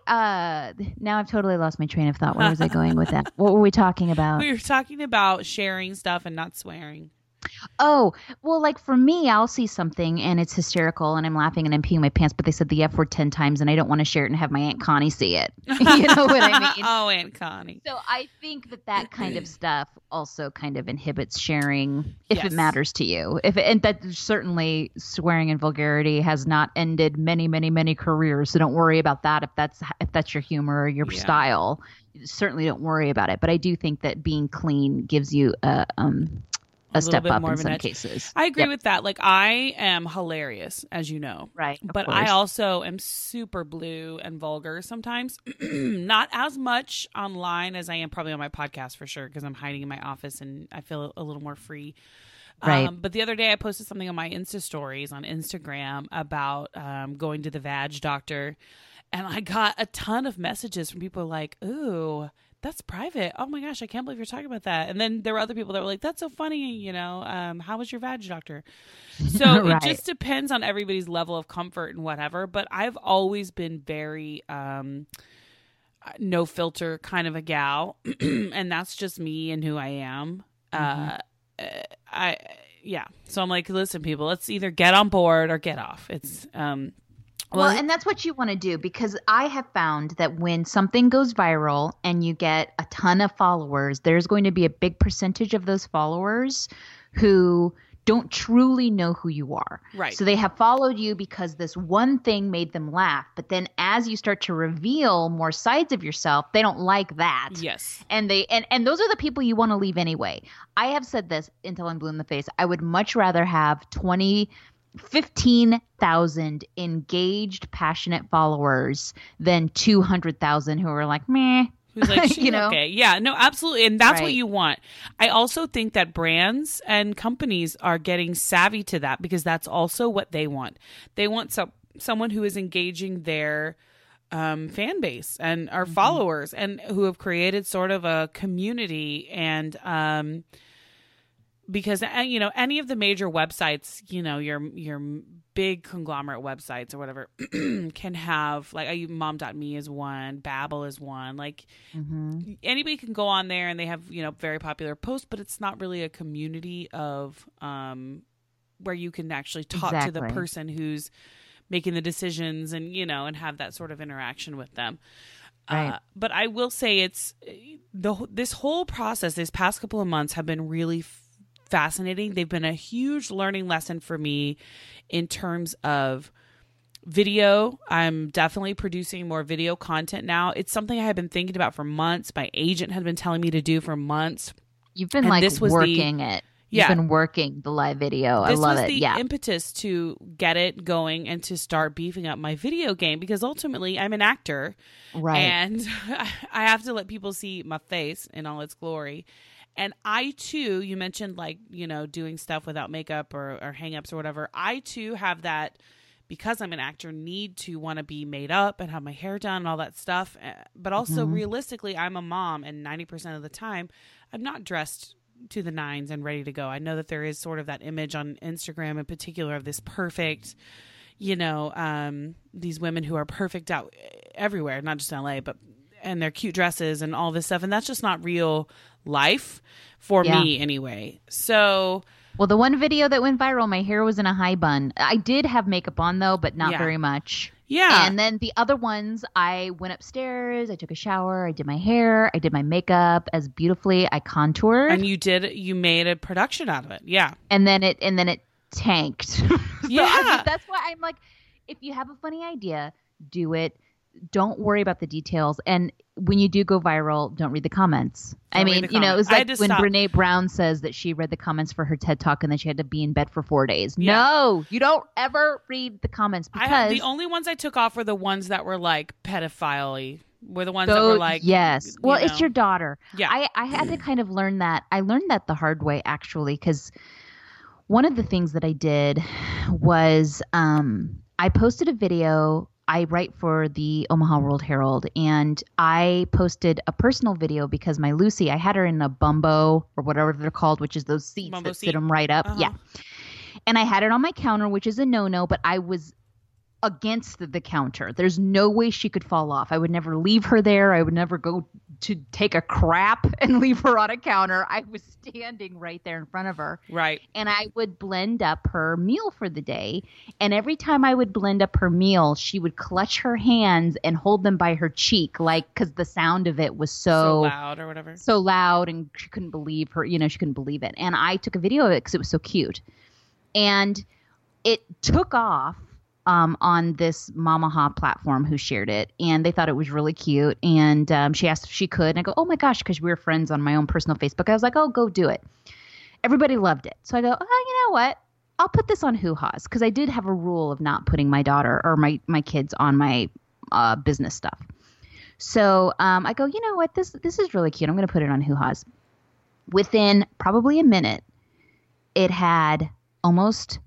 now I've totally lost my train of thought. Where was I going with that? What were we talking about? We were talking about sharing stuff and not swearing. Oh, well, like for me, I'll see something and it's hysterical and I'm laughing and I'm peeing my pants, but they said the F word 10 times and I don't want to share it and have my Aunt Connie see it. You know what I mean? Oh, Aunt Connie. So I think that kind of stuff also kind of inhibits sharing if Yes. it matters to you. And that certainly swearing and vulgarity has not ended many, many, many careers. So don't worry about that if that's your humor or your Yeah. style. Certainly don't worry about it. But I do think that being clean gives you a little step bit up more in of an some edge. cases. I agree Yep. with that. Like, I am hilarious, as you know. Right, of But I course. also am super blue and vulgar sometimes. Not as much online as I am probably on my podcast for sure, because I'm hiding in my office and I feel a little more free. Right. But the other day I posted something on my Insta stories on Instagram about going to the vag doctor. And I got a ton of messages from people like, ooh, that's private. Oh my gosh, I can't believe you're talking about that. And then there were other people that were like, that's so funny. You know, how was your vag doctor? So Right. it just depends on everybody's level of comfort and whatever. But I've always been very no filter kind of a gal. And that's just me and who I am. So I'm like, listen, people, let's either get on board or get off. It's Well, and that's what you want to do, because I have found that when something goes viral and you get a ton of followers, there's going to be a big percentage of those followers who don't truly know who you are. Right. So they have followed you because this one thing made them laugh. But then as you start to reveal more sides of yourself, they don't like that. yes. And and those are the people you want to leave anyway. I have said this until I'm blue in the face. I would much rather have 15,000 engaged, passionate followers than 200,000 who are like, meh. Who's like, You know? okay. Yeah, no, absolutely. And that's what Right. you want. I also think that brands and companies are getting savvy to that, because that's also what they want. They want someone who is engaging their fan base and our followers, and who have created sort of a community. And because you know, any of the major websites, you know, your big conglomerate websites or whatever can have, like, mom.me is one, Babbel is one, like anybody can go on there and they have, you know, very popular posts, but it's not really a community of where you can actually talk to the Exactly. person who's making the decisions, and, you know, and have that sort of interaction with them. Right. But I will say it's this whole process, this past couple of months have been really fascinating. They've been a huge learning lesson for me in terms of video. I'm definitely producing more video content now. It's something I had been thinking about for months. My agent had been telling me to do for months. You've been And like this was working it. Yeah. You've been working the live video. I This love was it. the Yeah. impetus to get it going and to start beefing up my video game, because ultimately I'm an actor. Right. And I have to let people see my face in all its glory. And I too, you mentioned, like, you know, doing stuff without makeup or hang-ups or whatever. I too have that, because I'm an actor, need to want to be made up and have my hair done and all that stuff. But also realistically, I'm a mom, and 90% of the time I'm not dressed to the nines and ready to go. I know that there is sort of that image on Instagram in particular of this perfect, you know, these women who are perfect out everywhere, not just in LA, but and their cute dresses and all this stuff. And that's just not real life for me anyway. So, Well, the one video that went viral, my hair was in a high bun. I did have makeup on though, but not Yeah. very much. yeah. And then the other ones, I went upstairs, I took a shower, I did my hair, I did my makeup as beautifully. I contoured, And you made a production out of it. Yeah. and then it tanked. So Yeah. that's why I'm like, if you have a funny idea, do it. Don't worry about the details. And when you do go viral, don't read the comments. Don't I read mean, the you know, it was comments. I like had to when stop. Brene Brown says that she read the comments for her TED Talk and then she had to be in bed for 4 days. Yeah. No, you don't ever read the comments, because The only ones I took off were the ones that were like pedophile-y. Were the ones that were like, yes. Well, you it's know. your daughter. Yeah. I had to kind of learn that. I learned that the hard way, actually, because one of the things that I did was I posted a video. I write for the Omaha World Herald, and I posted a personal video because my Lucy, I had her in a bumbo or whatever they're called, which is those seats Bumbo that seat. sit them right up. Uh-huh. Yeah. And I had it on my counter, which is a no-no, but I was against the counter. There's no way she could fall off. I would never leave her there. I would never go to take a crap and leave her on a counter. I was standing right there in front of her. Right. And I would blend up her meal for the day. And every time I would blend up her meal, she would clutch her hands and hold them by her cheek, like, because the sound of it was so loud or whatever. So loud, and she couldn't believe her, she couldn't believe it. And I took a video of it because it was so cute. And it took off on this Mamaha platform who shared it, and they thought it was really cute. And she asked if she could, and I go, oh my gosh, because we were friends on my own personal Facebook. I was like, oh, go do it. Everybody loved it. So I go, oh, you know what? I'll put this on Hoo Ha's, because I did have a rule of not putting my daughter or my kids on my business stuff. So I go, you know what? This is really cute. I'm going to put it on Hoo Ha's. Within probably a minute, it had almost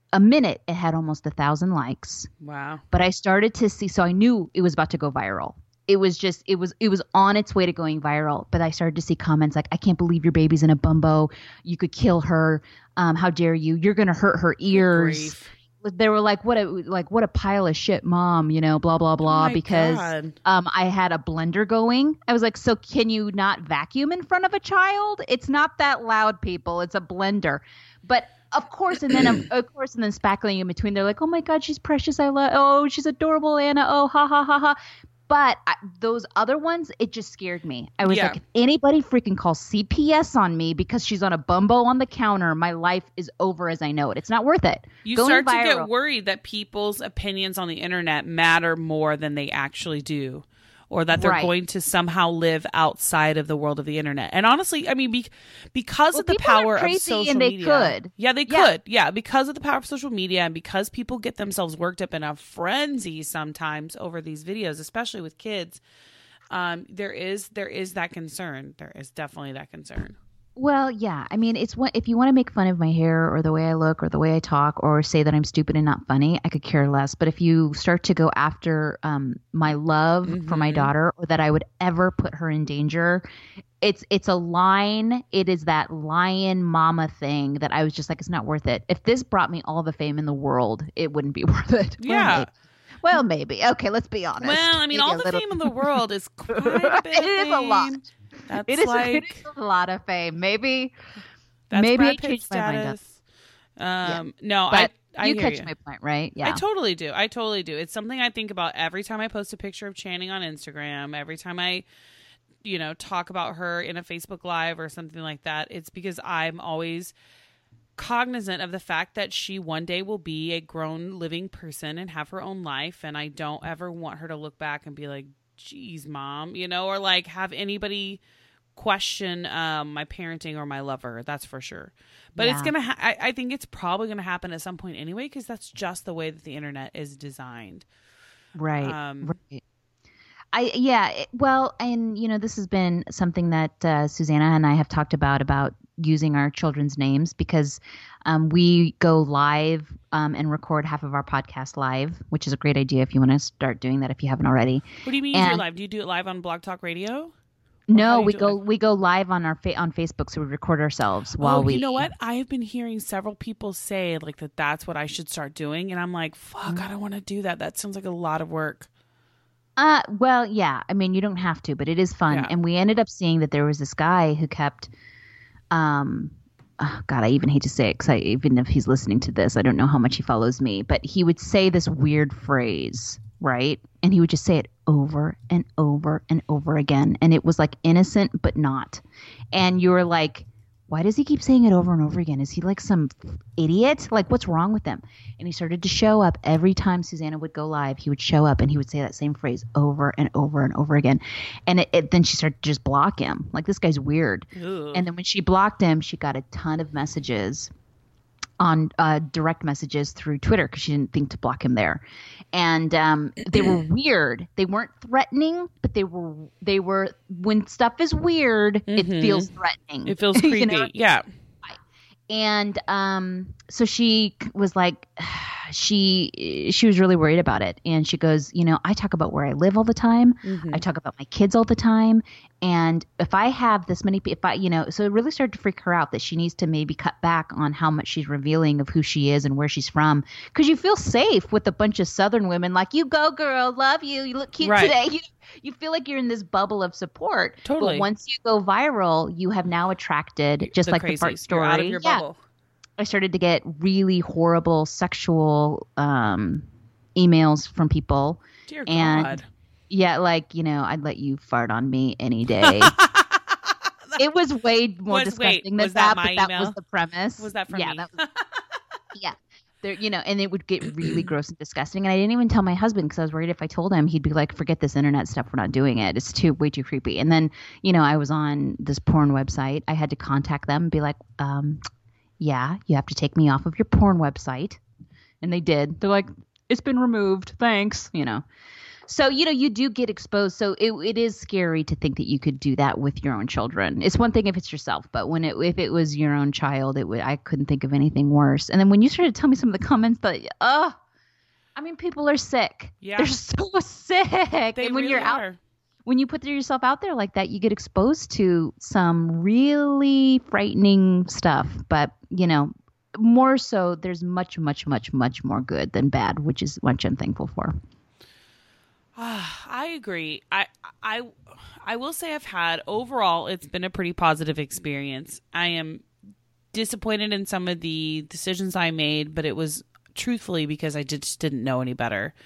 1,000 likes. Wow. But I started to see, so I knew it was about to go viral. It was on its way to going viral. But I started to see comments like, I can't believe your baby's in a bumbo. You could kill her. How dare you? You're going to hurt her ears. They were like, what a pile of shit, mom, blah, blah, blah. Because I had a blender going. I was like, so can you not vacuum in front of a child? It's not that loud, people. It's a blender. But of course, and then spackling in between, they're like, oh my God, she's precious. She's adorable, Anna. Oh, ha, ha, ha, ha. But those other ones, it just scared me. I was like, if anybody freaking calls CPS on me because she's on a bumbo on the counter, my life is over as I know it. It's not worth it. You start to get worried that people's opinions on the internet matter more than they actually do. Or that they're going to somehow live outside of the world of the internet. And honestly, I mean, because of the power of social media. Could. Yeah, they could. Yeah, because of the power of social media and because people get themselves worked up in a frenzy sometimes over these videos, especially with kids, there is that concern. There is definitely that concern. Well, yeah. I mean, if you want to make fun of my hair or the way I look or the way I talk or say that I'm stupid and not funny, I could care less. But if you start to go after my love for my daughter, or that I would ever put her in danger, it's a line. It is that lion mama thing that I was just like, it's not worth it. If this brought me all the fame in the world, it wouldn't be worth it. Yeah. Well, maybe. Okay, let's be honest. Well, I mean, all the fame in the world is quite a bit. It is a lot. It is a lot of fame. Maybe I changed my mind up. No, but I you hear catch my point, right? Yeah, I totally do. It's something I think about every time I post a picture of Channing on Instagram. Every time I, talk about her in a Facebook Live or something like that. It's because I'm always cognizant of the fact that she one day will be a grown living person and have her own life, and I don't ever want her to look back and be like, geez, mom, or like have anybody question my parenting or my lover. That's for sure. But it's gonna I think it's probably gonna happen at some point anyway, because that's just the way that the internet is designed. Right. Right. Well, and this has been something that Susanna and I have talked about using our children's names, because we go live and record half of our podcast live, which is a great idea if you want to start doing that if you haven't already. What do you mean you do live? Do you do it live on Blog Talk Radio? No, we go live on our on Facebook, so we record ourselves while we. You know what? I have been hearing several people say like that's what I should start doing, and I'm like, fuck, I don't want to do that. That sounds like a lot of work. Well, yeah. I mean, you don't have to, but it is fun. Yeah. And we ended up seeing that there was this guy who kept, God, I even hate to say it, because even if he's listening to this, I don't know how much he follows me, but he would say this weird phrase, right? And he would just say it over and over and over again. And it was like innocent, but not. And you were like, why does he keep saying it over and over again? Is he like some idiot? Like, what's wrong with him? And he started to show up every time Susanna would go live. He would show up and he would say that same phrase over and over and over again. And then she started to just block him. Like, this guy's weird. Ooh. And then when she blocked him, she got a ton of messages on direct messages through Twitter, because she didn't think to block him there. And they were weird. They weren't threatening, but they were when stuff is weird, it feels threatening. It feels creepy. Yeah. And so she was like, she was really worried about it. And she goes, I talk about where I live all the time. I talk about my kids all the time. And if I have this many people, so it really started to freak her out that she needs to maybe cut back on how much she's revealing of who she is and where she's from. Because you feel safe with a bunch of Southern women like, you go, girl, love you. You look cute today. You feel like you're in this bubble of support. Totally. But once you go viral, you have now attracted, just like the Fart story. You're out of your bubble. I started to get really horrible sexual emails from people. Dear and God. Yeah, like, I'd let you fart on me any day. It was way more disgusting than that, but that was the premise. Was that from me? That was, yeah. There, and it would get really gross and disgusting. And I didn't even tell my husband because I was worried if I told him, he'd be like, forget this internet stuff. We're not doing it. It's way too creepy. And then, I was on this porn website. I had to contact them and be like, yeah, you have to take me off of your porn website. And they did. They're like, it's been removed. Thanks. So, you do get exposed. So it is scary to think that you could do that with your own children. It's one thing if it's yourself, but if it was your own child, I couldn't think of anything worse. And then when you started to tell me some of the comments that, people are sick. Yeah. They're so sick. They and when really you're are. out, when you put yourself out there like that, you get exposed to some really frightening stuff. But, more so, there's much, much, much, much more good than bad, which is what I'm thankful for. I agree. I will say overall, it's been a pretty positive experience. I am disappointed in some of the decisions I made, but it was truthfully because I just didn't know any better.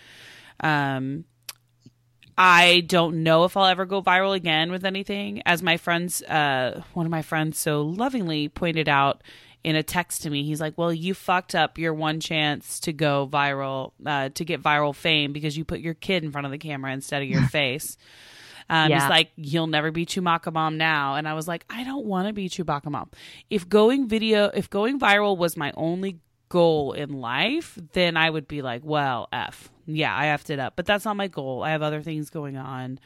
I don't know if I'll ever go viral again with anything. As my friends, one of my friends so lovingly pointed out in a text to me, he's like, well, you fucked up your one chance to go viral, to get viral fame because you put your kid in front of the camera instead of your face. He's like, you'll never be Chewbacca Mom now. And I was like, I don't want to be Chewbacca Mom. If going viral was my only goal in life, then I would be like, well, F. Yeah, I effed it up. But that's not my goal. I have other things going on.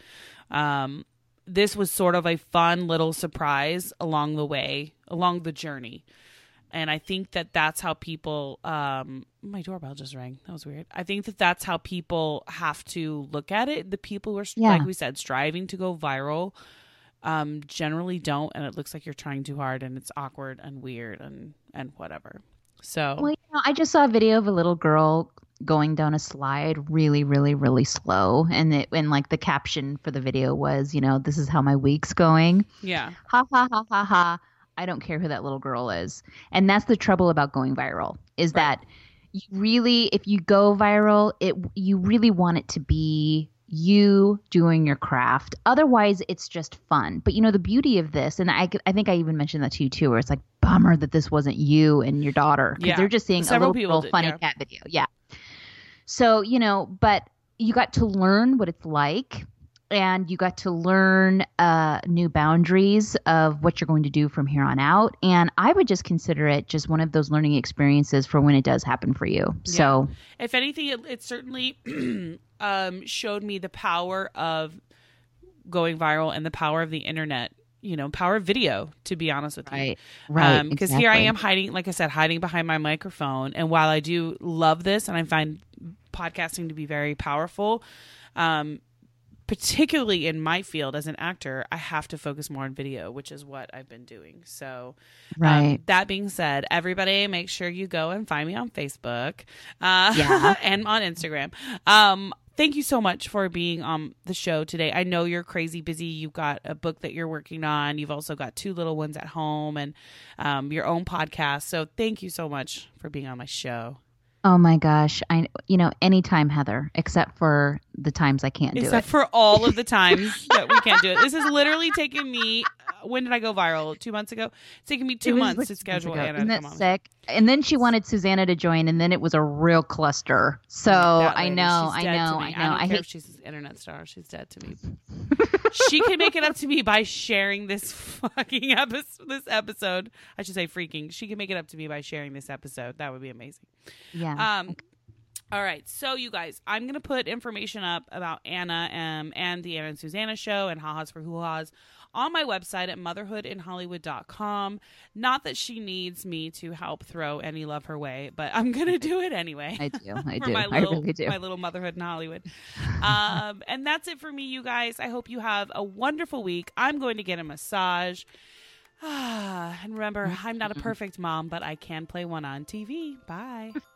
This was sort of a fun little surprise along the journey. And I think that that's how people, my doorbell just rang. That was weird. I think that that's how people have to look at it. The people who are, like we said, striving to go viral, generally don't. And it looks like you're trying too hard and it's awkward and weird and whatever. So, well, I just saw a video of a little girl going down a slide really, really, really slow. And like the caption for the video was, this is how my week's going. Yeah. Ha, ha, ha, ha, ha. I don't care who that little girl is. And that's the trouble about going viral is that you really, if you go viral, you really want it to be you doing your craft. Otherwise, it's just fun. But the beauty of this, and I think I even mentioned that to you too, where it's like, bummer that this wasn't you and your daughter. Because they're just seeing Several a little funny cat video. Yeah. So, but you got to learn what it's like. And you got to learn new boundaries of what you're going to do from here on out. And I would just consider it just one of those learning experiences for when it does happen for you. Yeah. So if anything, it certainly showed me the power of going viral and the power of the internet, power of video, to be honest with you. Right. Because here I am hiding, like I said, hiding behind my microphone. And while I do love this and I find podcasting to be very powerful, particularly in my field as an actor, I have to focus more on video, which is what I've been doing. So that being said, everybody make sure you go and find me on Facebook and on Instagram. Thank you so much for being on the show today. I know you're crazy busy. You've got a book that you're working on. You've also got 2 little ones at home and your own podcast. So thank you so much for being on my show. Oh my gosh. Anytime, Heather, except for the times I can't do it. Except for all of the times that we can't do it. This has literally taken me, when did I go viral? 2 months ago? It's taken me 2 months to schedule Anna Isn't to that come on. sick? And then she wanted Susanna to join, and then it was a real cluster. So I know. I don't care if she's an internet star. She's dead to me. She can make it up to me by sharing this fucking episode. I should say freaking. She can make it up to me by sharing this episode. That would be amazing. Yeah. All right. So you guys, I'm going to put information up about Anna and the Anna and Susanna show and Ha-Ha's for Hoo-Ha's on my website at motherhoodinhollywood.com. Not that she needs me to help throw any love her way, but I'm going to do it anyway. I do. I really do. My little motherhood in Hollywood. And that's it for me, you guys. I hope you have a wonderful week. I'm going to get a massage. And remember, I'm not a perfect mom, but I can play one on TV. Bye.